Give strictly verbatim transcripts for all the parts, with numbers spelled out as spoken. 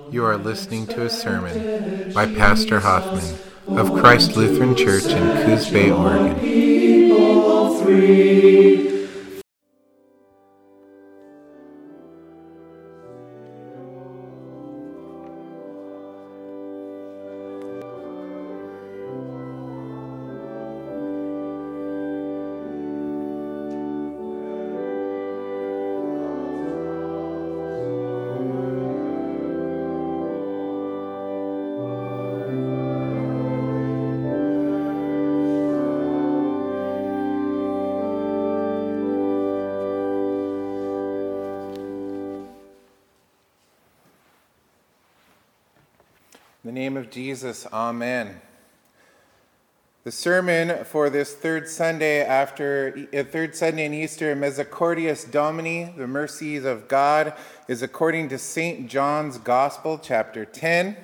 You are listening to a sermon by Pastor Hoffman of Christ Lutheran Church in Coos Bay, Oregon. In the name of Jesus, amen. The sermon for this third Sunday after uh, third Sunday in Easter, Misericordias Domini, the mercies of God, is according to Saint John's Gospel, chapter ten.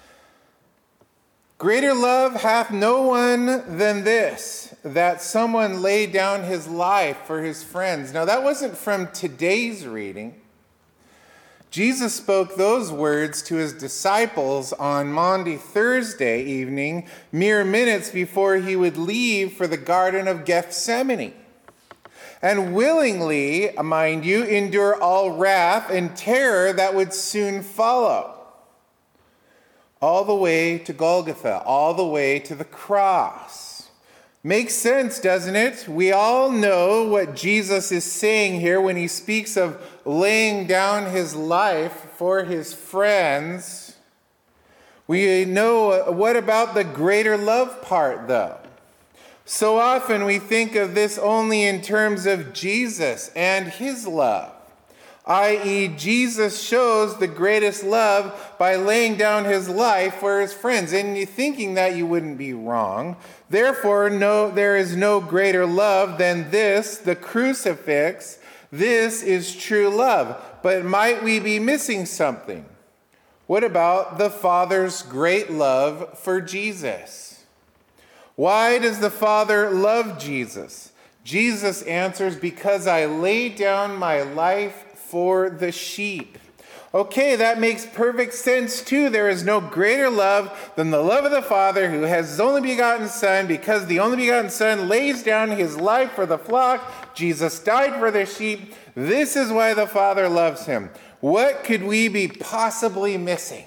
Greater love hath no one than this, that someone lay down his life for his friends. Now that wasn't from today's reading. Jesus spoke those words to his disciples on Maundy Thursday evening, mere minutes before he would leave for the Garden of Gethsemane, and willingly, mind you, endure all wrath and terror that would soon follow, all the way to Golgotha, all the way to the cross. Makes sense, doesn't it? We all know what Jesus is saying here when he speaks of laying down his life for his friends. We know, what about the greater love part, though? So often we think of this only in terms of Jesus and his love, that is, Jesus shows the greatest love by laying down his life for his friends. And you're thinking that, you wouldn't be wrong. Therefore, no, there is no greater love than this, the crucifix. This is true love. But might we be missing something? What about the Father's great love for Jesus? Why does the Father love Jesus? Jesus answers, because I lay down my life for the sheep. Okay, that makes perfect sense too. There is no greater love than the love of the Father who has his only begotten Son, because the only begotten Son lays down his life for the flock. Jesus died for the sheep. This is why the Father loves him. What could we be possibly missing?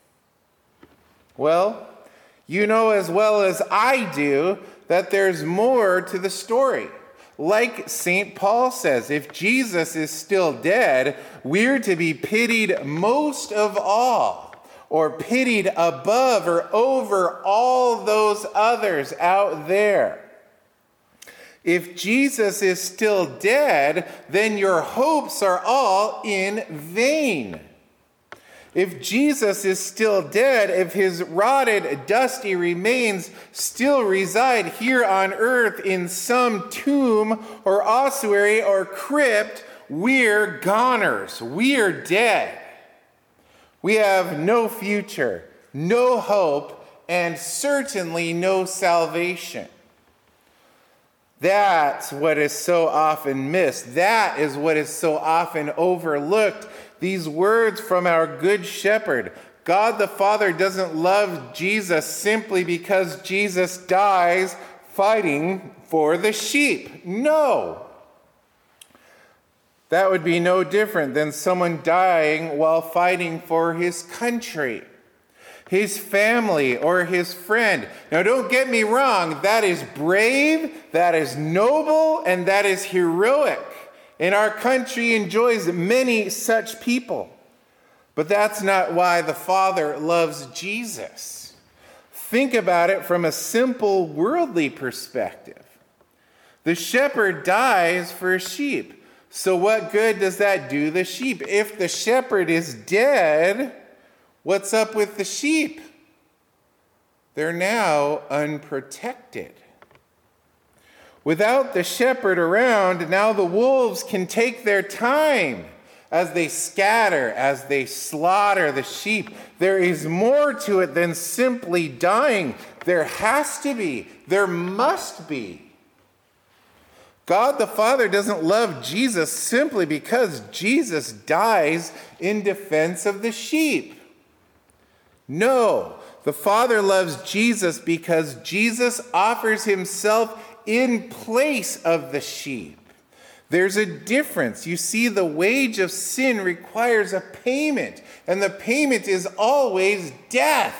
Well, you know as well as I do that there's more to the story. Like Saint Paul says, if Jesus is still dead, we're to be pitied most of all, or pitied above or over all those others out there. If Jesus is still dead, then your hopes are all in vain. If Jesus is still dead, if his rotted, dusty remains still reside here on earth in some tomb or ossuary or crypt, we're goners. We're dead. We have no future, no hope, and certainly no salvation. That's what is so often missed. That is what is so often overlooked. These words from our Good Shepherd. God the Father doesn't love Jesus simply because Jesus dies fighting for the sheep. No. That would be no different than someone dying while fighting for his country, his family, or his friend. Now, don't get me wrong. That is brave, that is noble, and that is heroic. And our country enjoys many such people. But that's not why the Father loves Jesus. Think about it from a simple worldly perspective. The shepherd dies for sheep. So what good does that do the sheep? If the shepherd is dead, what's up with the sheep? They're now unprotected. Without the shepherd around, now the wolves can take their time as they scatter, as they slaughter the sheep. There is more to it than simply dying. There has to be. There must be. God the Father doesn't love Jesus simply because Jesus dies in defense of the sheep. No, the Father loves Jesus because Jesus offers himself in place of the sheep. There's a difference. You see, the wage of sin requires a payment, and the payment is always death.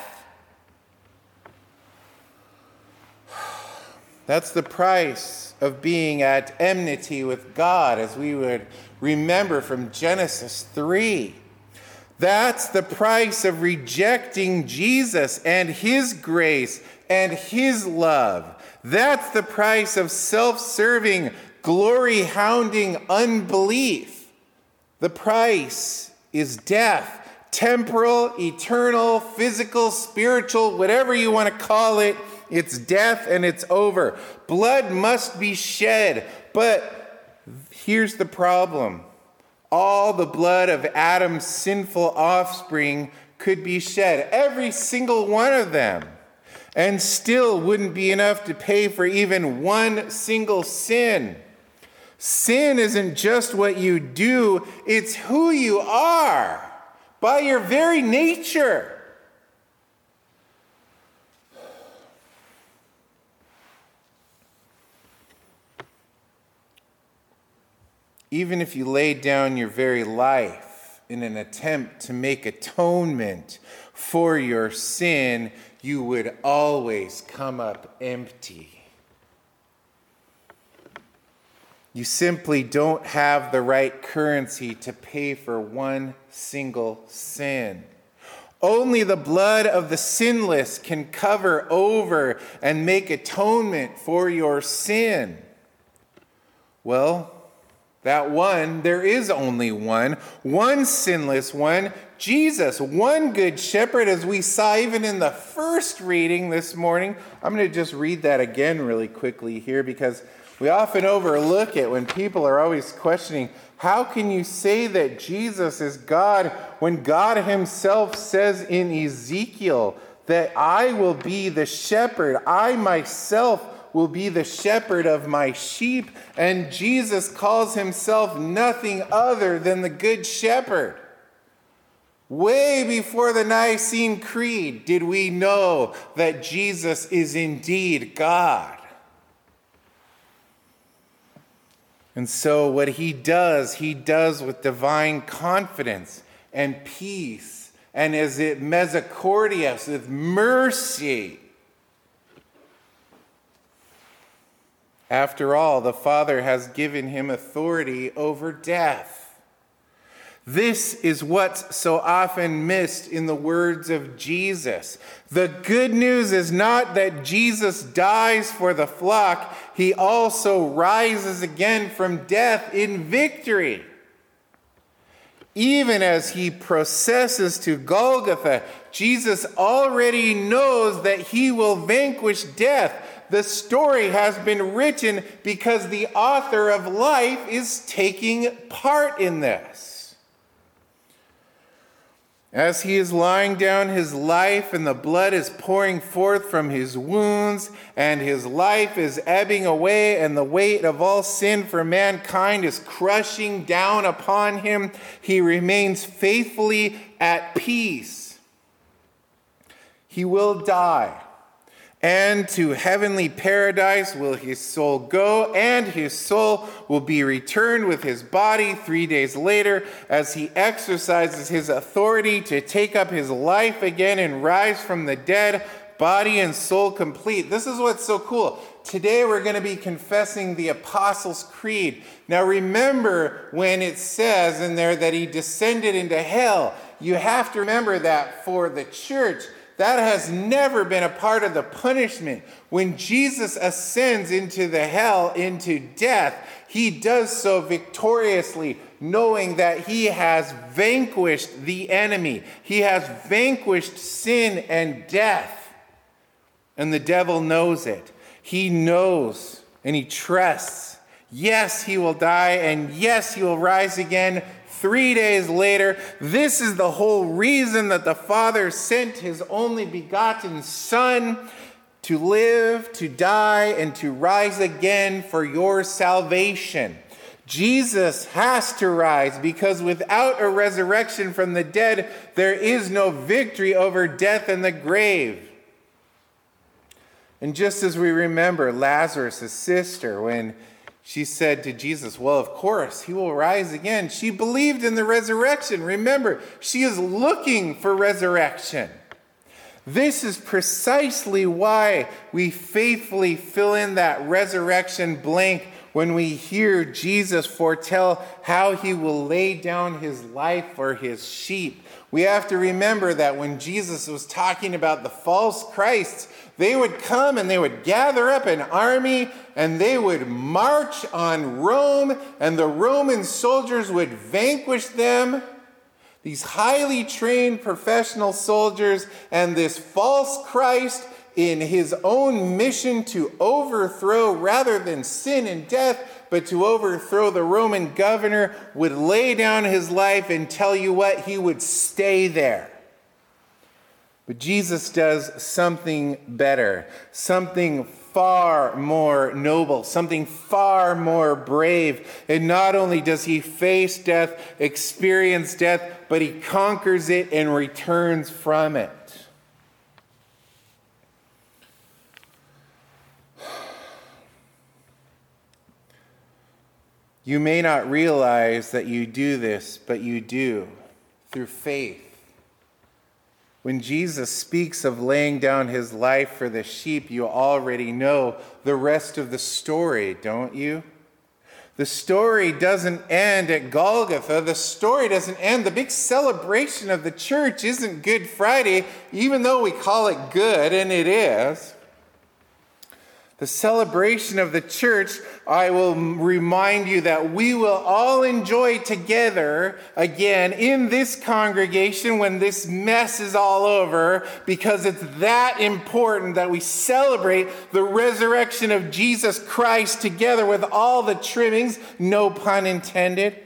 That's the price of being at enmity with God, as we would remember from Genesis three. That's the price of rejecting Jesus and his grace and his love. That's the price of self-serving, glory-hounding unbelief. The price is death, temporal, eternal, physical, spiritual, whatever you want to call it. It's death and it's over. Blood must be shed. But here's the problem. All the blood of Adam's sinful offspring could be shed. Every single one of them. And still wouldn't be enough to pay for even one single sin. Sin isn't just what you do, it's who you are by your very nature. Even if you laid down your very life in an attempt to make atonement for your sin, you would always come up empty. You simply don't have the right currency to pay for one single sin. Only the blood of the sinless can cover over and make atonement for your sin. Well, that one, there is only one, one sinless one, Jesus, one good shepherd, as we saw even in the first reading this morning. I'm going to just read that again really quickly here, because we often overlook it when people are always questioning, how can you say that Jesus is God when God himself says in Ezekiel that I will be the shepherd, I myself will be the shepherd of my sheep, and Jesus calls himself nothing other than the good shepherd. Way before the Nicene Creed did we know that Jesus is indeed God. And so what he does, he does with divine confidence and peace, and as it misericordias, with mercy. After all, the Father has given him authority over death. This is what's so often missed in the words of Jesus. The good news is not that Jesus dies for the flock. He also rises again from death in victory. Even as he processes to Golgotha, Jesus already knows that he will vanquish death. The story has been written because the author of life is taking part in this. As he is lying down his life and the blood is pouring forth from his wounds and his life is ebbing away and the weight of all sin for mankind is crushing down upon him, he remains faithfully at peace. He will die. And to heavenly paradise will his soul go, and his soul will be returned with his body three days later as he exercises his authority to take up his life again and rise from the dead, body and soul complete. This is what's so cool. Today we're going to be confessing the Apostles' Creed. Now remember when it says in there that he descended into hell. You have to remember that for the church, that has never been a part of the punishment. When Jesus ascends into the hell, into death, he does so victoriously, knowing that he has vanquished the enemy. He has vanquished sin and death. And the devil knows it. He knows and he trusts. Yes, he will die, and yes, he will rise again three days later. This is the whole reason that the Father sent his only begotten Son to live, to die, and to rise again for your salvation. Jesus has to rise, because without a resurrection from the dead, there is no victory over death and the grave. And just as we remember Lazarus' sister, when she said to Jesus, well, of course, he will rise again. She believed in the resurrection. Remember, she is looking for resurrection. This is precisely why we faithfully fill in that resurrection blank when we hear Jesus foretell how he will lay down his life for his sheep. We have to remember that when Jesus was talking about the false Christs, they would come and they would gather up an army and they would march on Rome, and the Roman soldiers would vanquish them. These highly trained professional soldiers, and this false Christ in his own mission to overthrow, rather than sin and death, but to overthrow the Roman governor, would lay down his life and tell you what, he would stay there. But Jesus does something better, something far more noble, something far more brave. And not only does he face death, experience death, but he conquers it and returns from it. You may not realize that you do this, but you do, through faith. When Jesus speaks of laying down his life for the sheep, you already know the rest of the story, don't you? The story doesn't end at Golgotha. The story doesn't end. The big celebration of the church isn't Good Friday, even though we call it good, and it is. The celebration of the church, I will remind you that we will all enjoy together again in this congregation when this mess is all over, because it's that important that we celebrate the resurrection of Jesus Christ together with all the trimmings, no pun intended.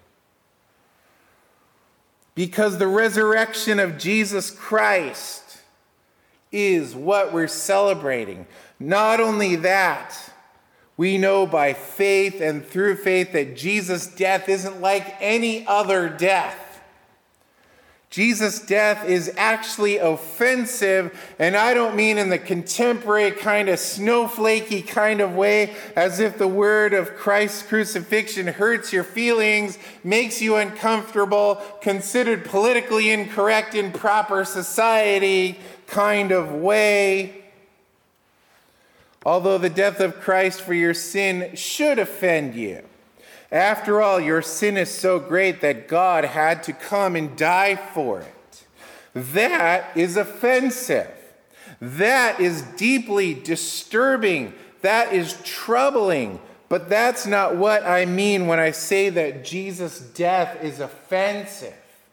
Because the resurrection of Jesus Christ is what we're celebrating. Not only that, we know by faith and through faith that Jesus' death isn't like any other death. Jesus' death is actually offensive, and I don't mean in the contemporary kind of snowflakey kind of way, as if the word of Christ's crucifixion hurts your feelings, makes you uncomfortable, considered politically incorrect in proper society kind of way. Although the death of Christ for your sin should offend you. After all, your sin is so great that God had to come and die for it. That is offensive. That is deeply disturbing. That is troubling. But that's not what I mean when I say that Jesus' death is offensive.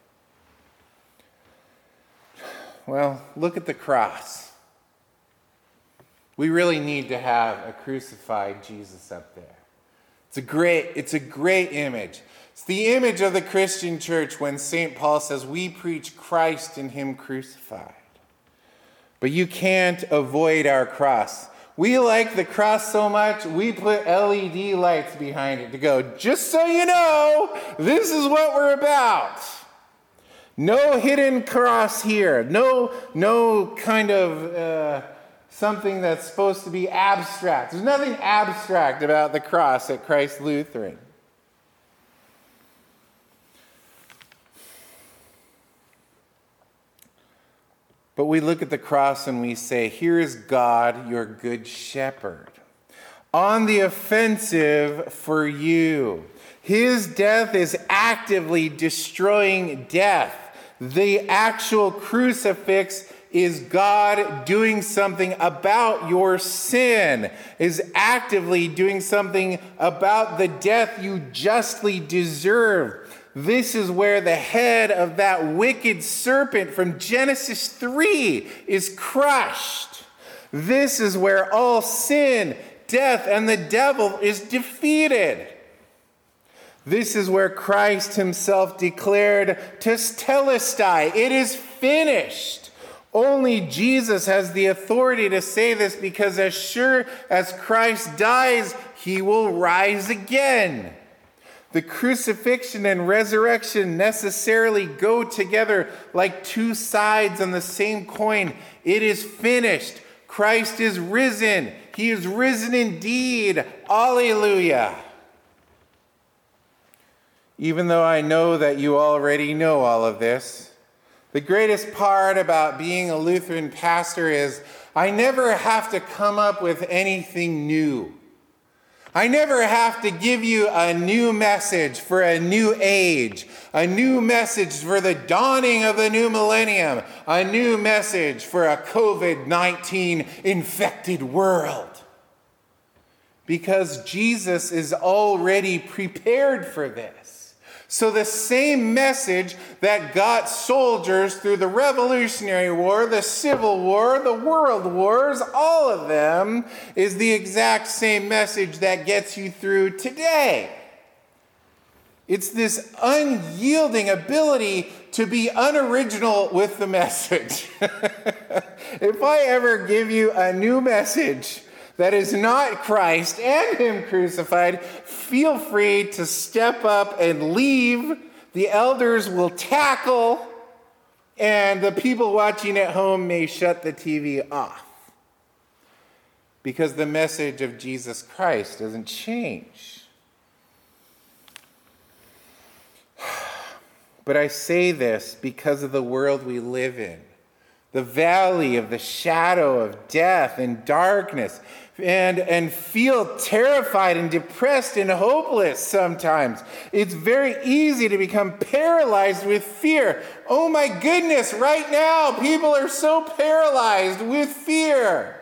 Well, look at the cross. We really need to have a crucified Jesus up there. It's a great, it's a great image. It's the image of the Christian church when Saint Paul says, we preach Christ and him crucified. But you can't avoid our cross. We like the cross so much, we put L E D lights behind it to go, just so you know, this is what we're about. No hidden cross here. No, no kind of... Uh, something that's supposed to be abstract. There's nothing abstract about the cross at Christ Lutheran. But we look at the cross and we say, here is God, your good shepherd, on the offensive for you. His death is actively destroying death. The actual crucifix is God doing something about your sin, is actively doing something about the death you justly deserve. This is where the head of that wicked serpent from Genesis three is crushed. This is where all sin, death, and the devil is defeated. This is where Christ himself declared Tetelestai, it is finished. Only Jesus has the authority to say this, because as sure as Christ dies, he will rise again. The crucifixion and resurrection necessarily go together like two sides on the same coin. It is finished. Christ is risen. He is risen indeed. Alleluia. Even though I know that you already know all of this, the greatest part about being a Lutheran pastor is I never have to come up with anything new. I never have to give you a new message for a new age, a new message for the dawning of the new millennium, a new message for a covid nineteen infected world. Because Jesus is already prepared for this. So the same message that got soldiers through the Revolutionary War, the Civil War, the World Wars, all of them, is the exact same message that gets you through today. It's this unyielding ability to be unoriginal with the message. If I ever give you a new message that is not Christ and Him crucified, feel free to step up and leave. The elders will tackle, and the people watching at home may shut the T V off. Because the message of Jesus Christ doesn't change. But I say this because of the world we live in. The valley of the shadow of death and darkness, and, and feel terrified and depressed and hopeless sometimes. It's very easy to become paralyzed with fear. Oh my goodness, right now, people are so paralyzed with fear.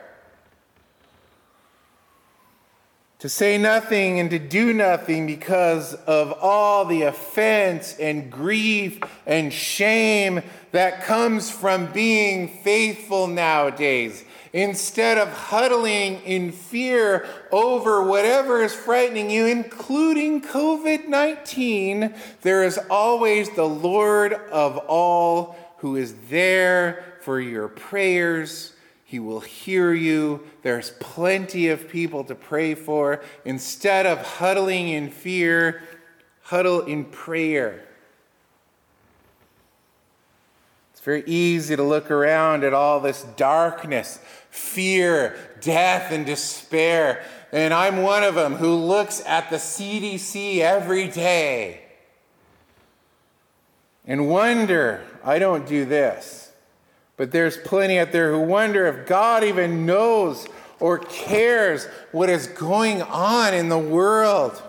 To say nothing and to do nothing because of all the offense and grief and shame that comes from being faithful nowadays. Instead of huddling in fear over whatever is frightening you, including covid nineteen, there is always the Lord of all who is there for your prayers. He will hear you. There's plenty of people to pray for. Instead of huddling in fear, huddle in prayer. It's very easy to look around at all this darkness, fear, death, and despair. And I'm one of them who looks at the C D C every day and wonder, I don't do this. But there's plenty out there who wonder if God even knows or cares what is going on in the world.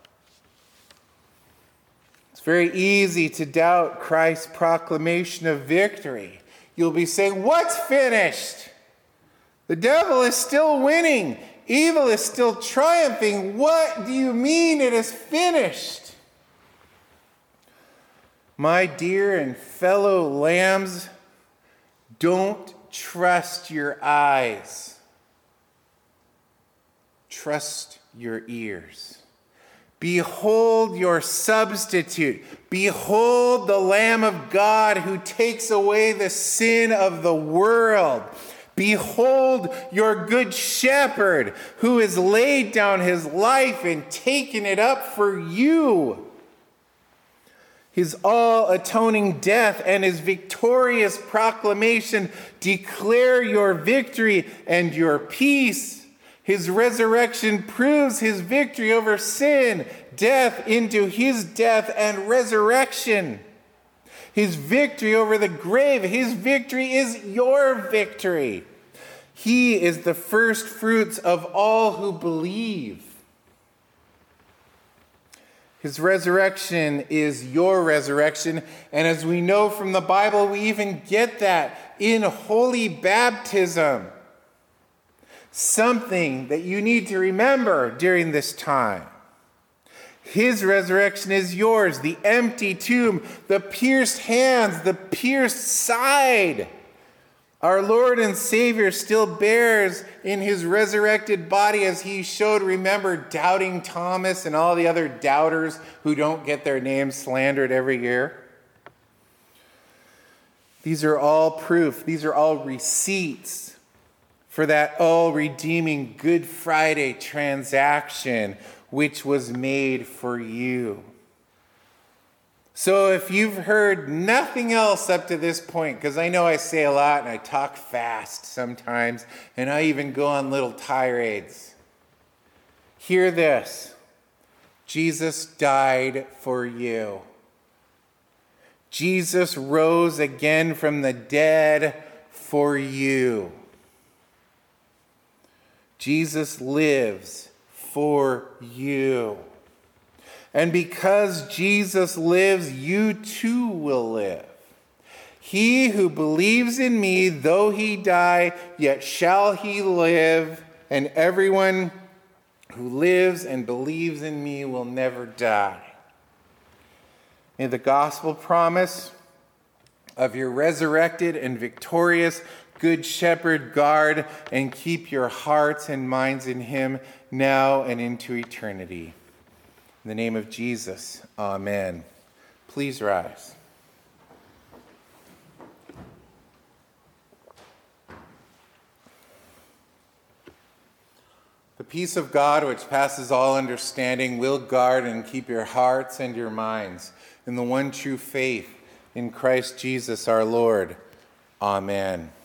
It's very easy to doubt Christ's proclamation of victory. You'll be saying, what's finished? The devil is still winning. Evil is still triumphing. What do you mean it is finished? My dear and fellow lambs, don't trust your eyes. Trust your ears. Behold your substitute. Behold the Lamb of God who takes away the sin of the world. Behold your good shepherd who has laid down his life and taken it up for you. His all-atoning death and his victorious proclamation declare your victory and your peace. His resurrection proves his victory over sin, death into his death and resurrection. His victory over the grave, his victory is your victory. He is the first fruits of all who believe. His resurrection is your resurrection. And as we know from the Bible, we even get that in holy baptism. Something that you need to remember during this time. His resurrection is yours. The empty tomb, the pierced hands, the pierced side. Our Lord and Savior still bears in his resurrected body as he showed, remember, doubting Thomas and all the other doubters who don't get their names slandered every year. These are all proof. These are all receipts for that all-redeeming Good Friday transaction which was made for you. So if you've heard nothing else up to this point, because I know I say a lot and I talk fast sometimes, and I even go on little tirades, hear this. Jesus died for you. Jesus rose again from the dead for you. Jesus lives for you. And because Jesus lives, you too will live. He who believes in me, though he die, yet shall he live. And everyone who lives and believes in me will never die. May the gospel promise of your resurrected and victorious Good Shepherd guard and keep your hearts and minds in him now and into eternity. In the name of Jesus, amen. Please rise. The peace of God, which passes all understanding, will guard and keep your hearts and your minds in the one true faith in Christ Jesus our Lord. Amen.